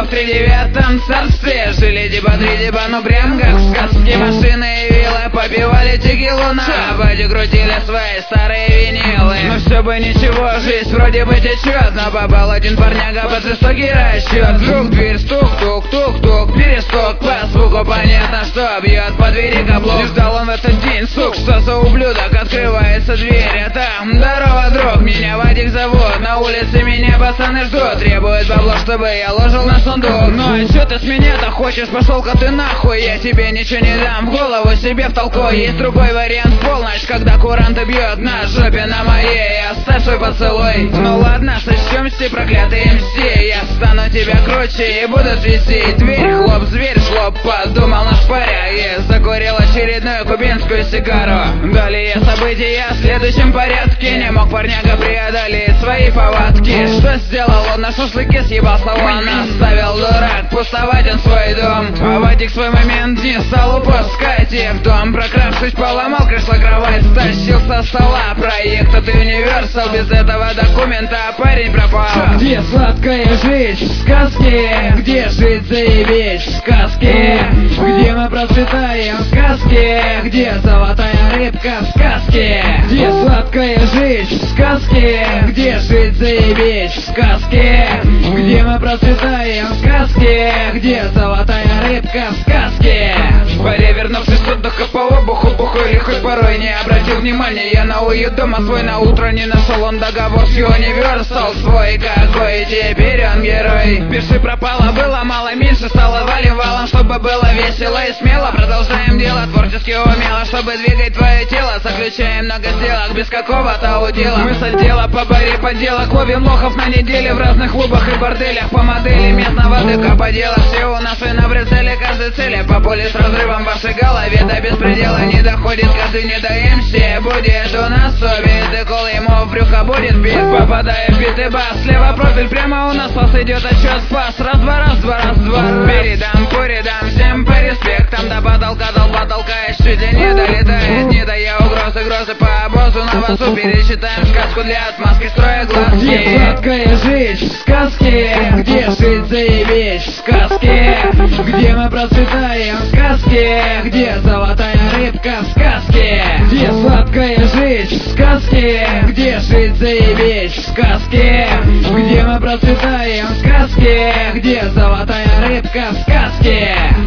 в тридевятом царстве. Жили диба, ну прям как в сказке. Машины и виллы, попивали текилу на ободе, крутили свои старые винилы. Но все бы ничего, жизнь вроде бы течет. Но попал один парняга под жестокий расчет. Вдруг дверь стук-тук-тук-тук, перестук. По звуку понятно, что бьет по двери каблук. Ждал он в этот день, сук, что за ублюдок. Открывается дверь, а там: здорово, друг, меня Вадик зовут. На улице меня пацаны ждут, требуют бабло, чтобы я ложил на сундук. Ну а чё ты с меня-то хочешь? Пошел-ка ты нахуй, я тебе ничего не дам, в голову себе втолкну. Есть другой вариант в полночь, когда курант бьет на жопе на моей. Оставь свой поцелуй. Ну ладно, сочтёмся, проклятый МС. Я стану тебя круче и буду свистеть. Дверь хлоп, зверь шлоп, подумал наш паря и закурил очередную кубинскую сигару. Далее события в следующем порядке. Не мог парняга преодолеть свои повадки. Что сделал он? На шашлыке съебал слова. Оставил дурак пустовать он свой дом. А Вадик свой момент не стал упускать. И в дом, прокравшись, поломал кресло кровать. Стащил со стола проект от Universal. Без этого документа парень пропал. Где сладкая жизнь в сказке? Где жить заебись в сказке? Где мы процветаем в сказке? Где золотая рыбка в сказке? Где сладкая жизнь в сказке? Где жить заебись в сказке? Где мы процветаем в сказке? Где золотая рыбка в сказке? Перевернувшись от духа по обуху, бухой лихой порой не обратил внимания я на уют дома свой. На утро не нашел он договор с Universal свой. Какой теперь он герой? Пиши пропало, было мало, меньше стало валим валом. Чтобы было весело и смело, продолжаем дело творчески умело. Чтобы двигать твое тело, заключаем много сделок без какого-то удела. Мысль дела по баре поделок, ловим лохов на неделе в разных клубах и борделях. По модели местного ДК по делам, все у нас и на прицеле каждой цели. По поле с разрывом в вашей голове до беспредела не доходит, каждый не до МС. Будет у нас убит, и кол ему в брюхо будет бит. Попадая в бит и бас, слева профиль, прямо у нас вас идет отчет спас. Раз-два, раз-два. Передам, передам всем по респектам. До потолка толкаешь, чуть ли не долетает. Не дая угрозы по обозу на басу. Перечитаем сказку для отмазки, строя глазки. Где сладкая жизнь в сказке? Где жить заебись в сказке? Где мы процветаем в сказке? Где золотая рыбка в сказке? Где сладкая жизнь в сказке? Где жить заебись в сказке? Где мы процветаем в сказке? Где золотая рыбка в сказке?